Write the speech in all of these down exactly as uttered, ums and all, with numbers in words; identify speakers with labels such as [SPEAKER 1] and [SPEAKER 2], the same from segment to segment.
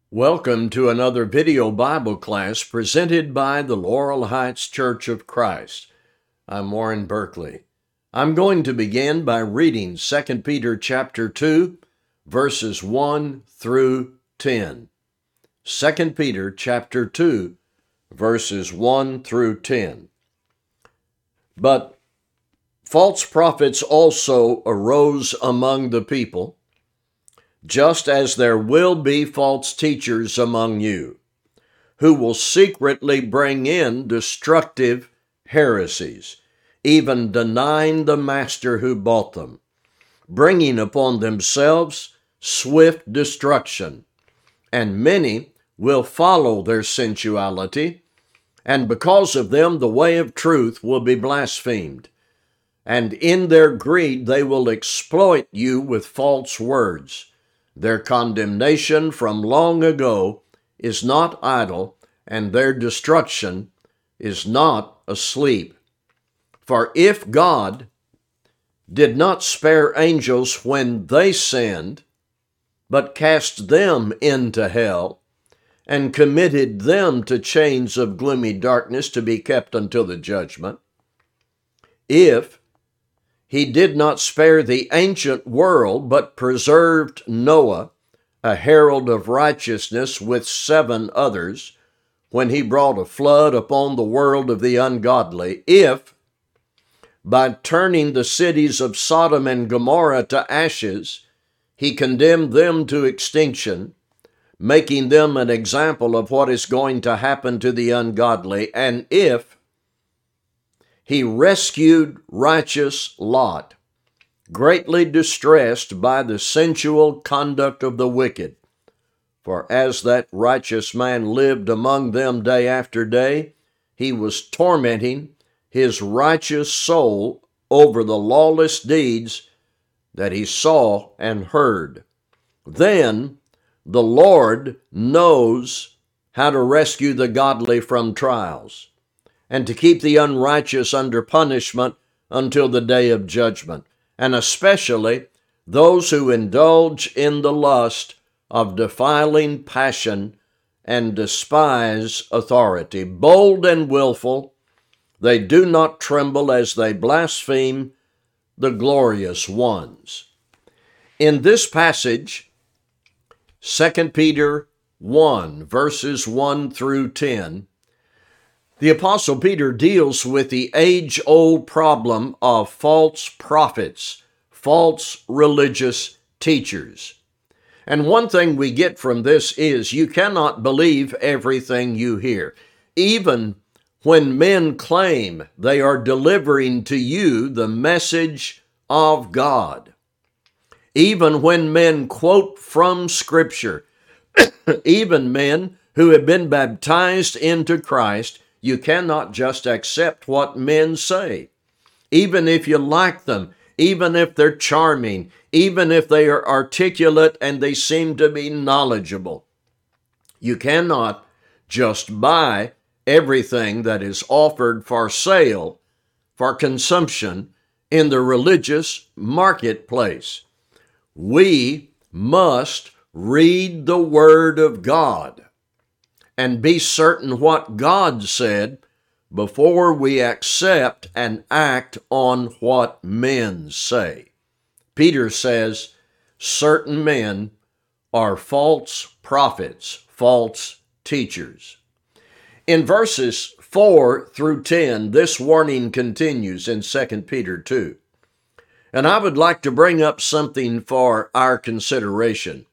[SPEAKER 1] Welcome to another video Bible class presented by the Laurel Heights Church of Christ. I'm Warren Berkeley. I'm going to begin by reading Second Peter chapter two, verses one through ten. Second Peter chapter two, verses one through ten. But false prophets also arose among the people, just as there will be false teachers among you, who will secretly bring in destructive heresies, even denying the master who bought them, bringing upon themselves swift destruction. And many will follow their sensuality, and because of them the way of truth will be blasphemed. And in their greed they will exploit you with false words. Their condemnation from long ago is not idle, and their destruction is not asleep. For if God did not spare angels when they sinned, but cast them into hell, and committed them to chains of gloomy darkness to be kept until the judgment, if He did not spare the ancient world, but preserved Noah, a herald of righteousness, with seven others, when he brought a flood upon the world of the ungodly, if, by turning the cities of Sodom and Gomorrah to ashes, he condemned them to extinction, making them an example of what is going to happen to the ungodly, and if He rescued righteous Lot, greatly distressed by the sensual conduct of the wicked. For as that righteous man lived among them day after day, he was tormenting his righteous soul over the lawless deeds that he saw and heard. Then the Lord knows how to rescue the godly from trials, and to keep the unrighteous under punishment until the day of judgment, and especially those who indulge in the lust of defiling passion and despise authority. Bold and willful, they do not tremble as they blaspheme the glorious ones. In this passage, Second Peter one, verses one through ten, the Apostle Peter deals with the age-old problem of false prophets, false religious teachers. And one thing we get from this is you cannot believe everything you hear. Even when men claim they are delivering to you the message of God. Even when men quote from Scripture, even men who have been baptized into Christ, you cannot just accept what men say. Even if you like them, even if they're charming, even if they are articulate and they seem to be knowledgeable, you cannot just buy everything that is offered for sale, for consumption in the religious marketplace. We must read the Word of God and be certain what God said before we accept and act on what men say. Peter says certain men are false prophets, false teachers. In verses four through ten, this warning continues in Second Peter two. And I would like to bring up something for our consideration.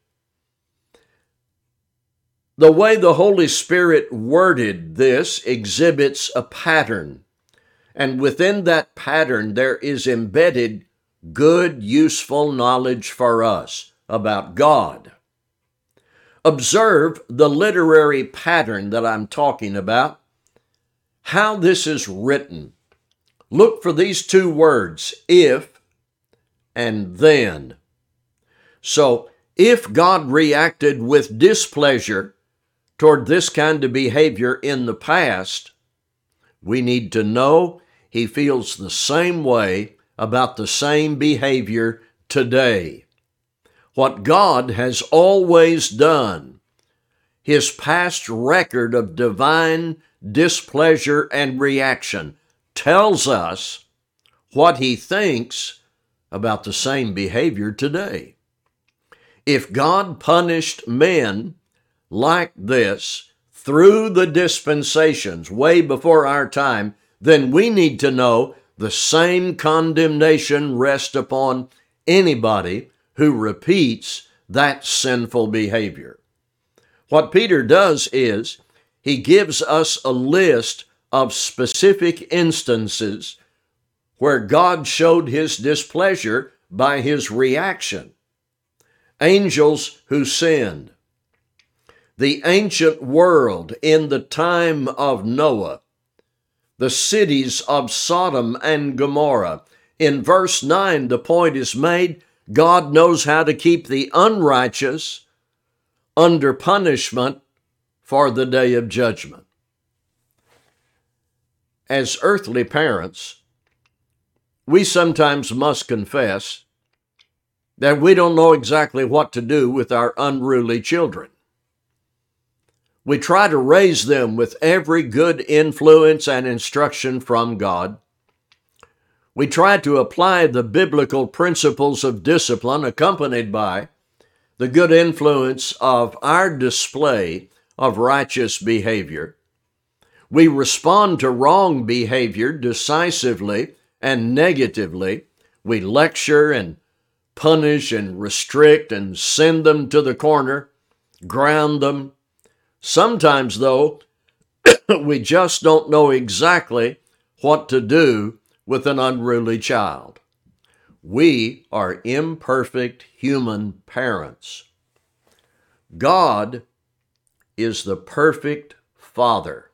[SPEAKER 1] The way the Holy Spirit worded this exhibits a pattern, and within that pattern there is embedded good, useful knowledge for us about God. Observe the literary pattern that I'm talking about, how this is written. Look for these two words, if and then. So, if God reacted with displeasure toward this kind of behavior in the past, we need to know He feels the same way about the same behavior today. What God has always done his past record of divine displeasure and reaction tells us what he thinks about the same behavior today. If God punished men like this through the dispensations way before our time, then we need to know the same condemnation rests upon anybody who repeats that sinful behavior. What Peter does is he gives us a list of specific instances where God showed his displeasure by his reaction. Angels who sinned. The ancient world in the time of Noah. The cities of Sodom and Gomorrah. In verse nine, the point is made, God knows how to keep the unrighteous under punishment for the day of judgment. As earthly parents, we sometimes must confess that we don't know exactly what to do with our unruly children. We try to raise them with every good influence and instruction from God. We try to apply the biblical principles of discipline accompanied by the good influence of our display of righteous behavior. We respond to wrong behavior decisively and negatively. We lecture and punish and restrict and send them to the corner, ground them. Sometimes, though, we just don't know exactly what to do with an unruly child. We are imperfect human parents. God is the perfect Father.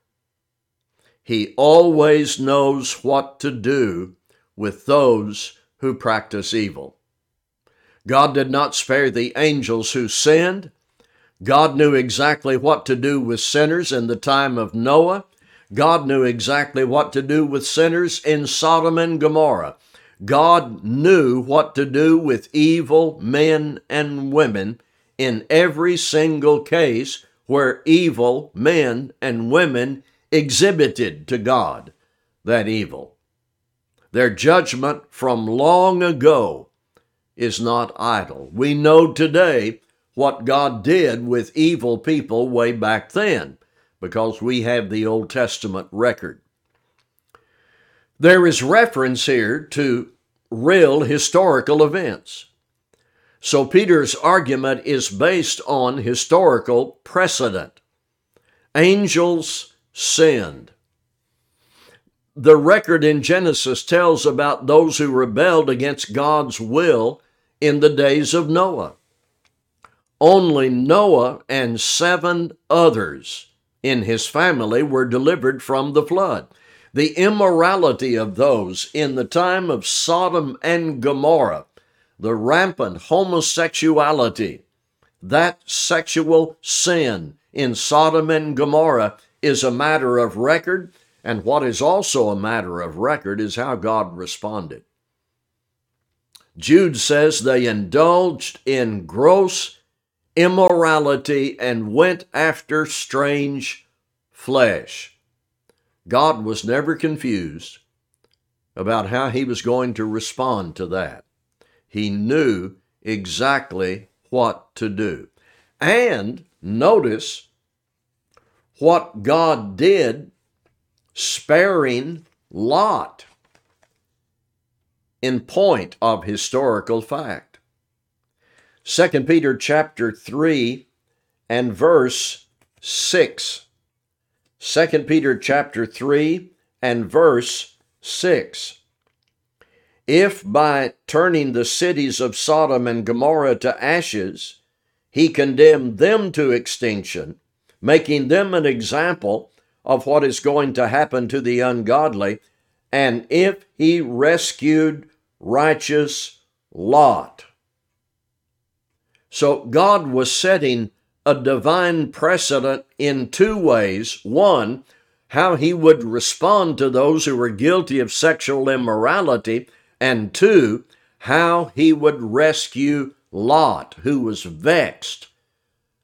[SPEAKER 1] He always knows what to do with those who practice evil. God did not spare the angels who sinned. God knew exactly what to do with sinners in the time of Noah. God knew exactly what to do with sinners in Sodom and Gomorrah. God knew what to do with evil men and women in every single case where evil men and women exhibited to God that evil. Their judgment from long ago is not idle. We know today what God did with evil people way back then, because we have the Old Testament record. There is reference here to real historical events. So Peter's argument is based on historical precedent. Angels sinned. The record in Genesis tells about those who rebelled against God's will in the days of Noah. Only Noah and seven others in his family were delivered from the flood. The immorality of those in the time of Sodom and Gomorrah, the rampant homosexuality, that sexual sin in Sodom and Gomorrah is a matter of record, and what is also a matter of record is how God responded. Jude says they indulged in gross immorality and went after strange flesh. God was never confused about how he was going to respond to that. He knew exactly what to do. And notice what God did, sparing Lot in point of historical fact. Second Peter chapter three and verse six. Second Peter chapter three and verse six. If by turning the cities of Sodom and Gomorrah to ashes, he condemned them to extinction, making them an example of what is going to happen to the ungodly, and if he rescued righteous Lot. So God was setting a divine precedent in two ways. One, how he would respond to those who were guilty of sexual immorality, and two, how he would rescue Lot, who was vexed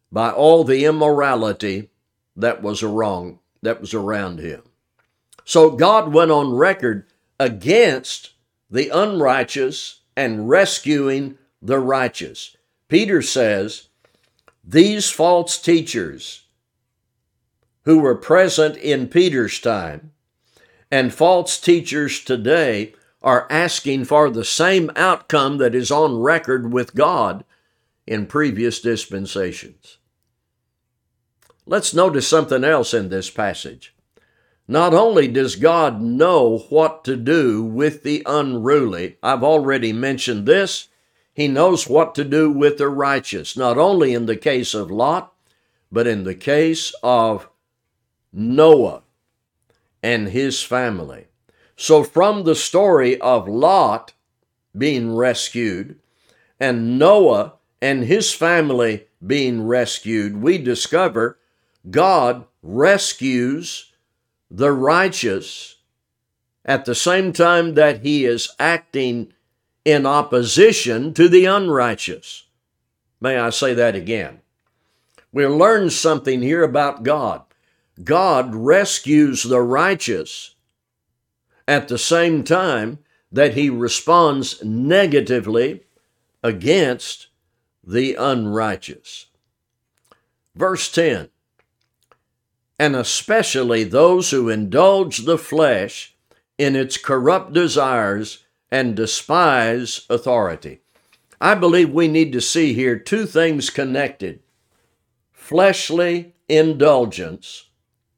[SPEAKER 1] by all the immorality that was wrong, that was around him. So God went on record against the unrighteous and rescuing the righteous. Peter says, these false teachers who were present in Peter's time and false teachers today are asking for the same outcome that is on record with God in previous dispensations. Let's notice something else in this passage. Not only does God know what to do with the unruly, I've already mentioned this, He knows what to do with the righteous, not only in the case of Lot, but in the case of Noah and his family. So from the story of Lot being rescued and Noah and his family being rescued, we discover God rescues the righteous at the same time that He is acting in opposition to the unrighteous. May I say that again? We'll learn something here about God. God rescues the righteous at the same time that He responds negatively against the unrighteous. Verse ten, and especially those who indulge the flesh in its corrupt desires and despise authority. I believe we need to see here two things connected: fleshly indulgence,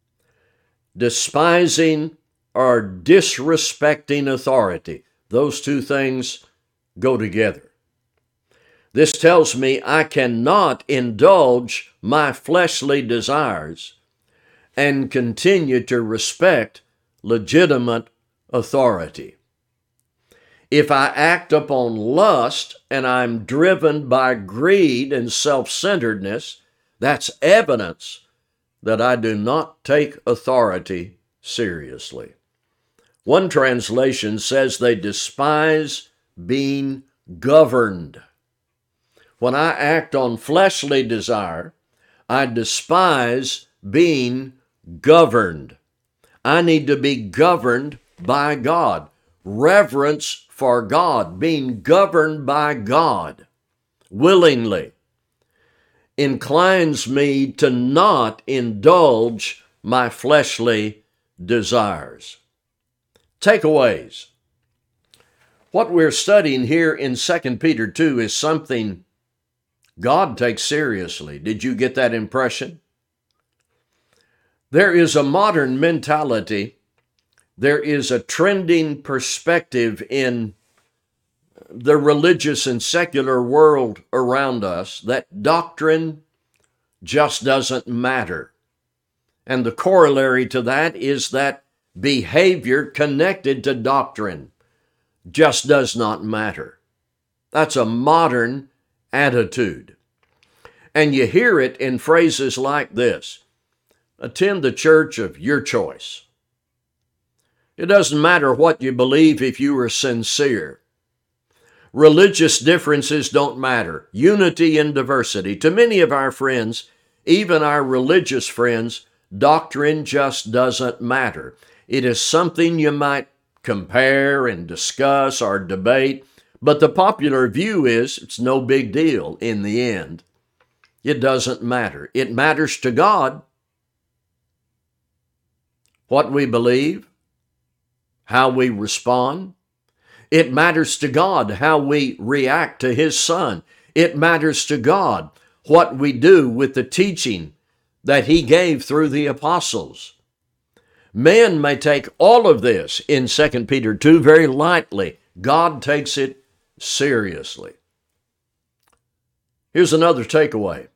[SPEAKER 1] despising or disrespecting authority. Those two things go together. This tells me I cannot indulge my fleshly desires and continue to respect legitimate authority. If I act upon lust and I'm driven by greed and self-centeredness, that's evidence that I do not take authority seriously. One translation says they despise being governed. When I act on fleshly desire, I despise being governed. I need to be governed by God. Reverence for God, being governed by God willingly, inclines me to not indulge my fleshly desires. Takeaways. What we're studying here in Second Peter two is something God takes seriously. Did you get that impression? There is a modern mentality, there is a trending perspective in the religious and secular world around us that doctrine just doesn't matter. And the corollary to that is that behavior connected to doctrine just does not matter. That's a modern attitude. And you hear it in phrases like this: attend the church of your choice. It doesn't matter what you believe if you are sincere. Religious differences don't matter. Unity in diversity. To many of our friends, even our religious friends, doctrine just doesn't matter. It is something you might compare and discuss or debate, but the popular view is it's no big deal in the end. It doesn't matter. It matters to God what we believe, how we respond. It matters to God how we react to His Son. It matters to God what we do with the teaching that He gave through the apostles. Men may take all of this in Second Peter two very lightly. God takes it seriously. Here's another takeaway.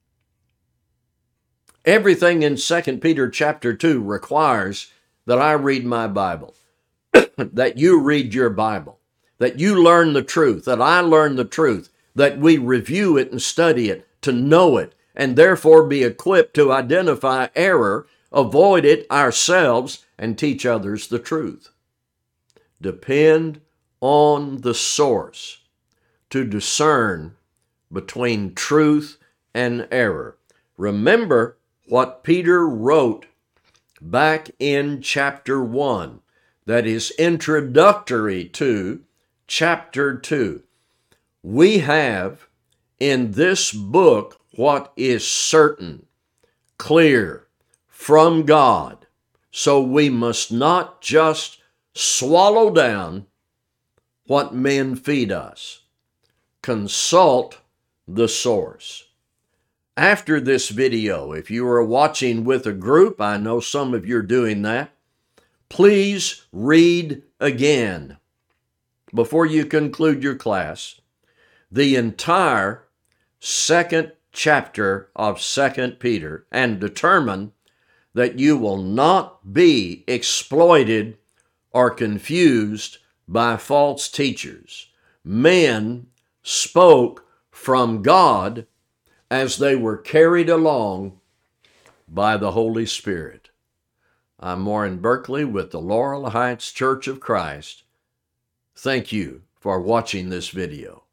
[SPEAKER 1] Everything in Second Peter chapter two requires that I read my Bible, that you read your Bible, that you learn the truth, that I learn the truth, that we review it and study it to know it, and therefore be equipped to identify error, avoid it ourselves, and teach others the truth. Depend on the source to discern between truth and error. Remember what Peter wrote back in chapter one, that is introductory to chapter two. We have in this book what is certain, clear, from God. So we must not just swallow down what men feed us. Consult the source. After this video, if you are watching with a group, I know some of you are doing that, please read again, before you conclude your class, the entire second chapter of Second Peter, and determine that you will not be exploited or confused by false teachers. Men spoke from God as they were carried along by the Holy Spirit. I'm Warren Berkeley with the Laurel Heights Church of Christ. Thank you for watching this video.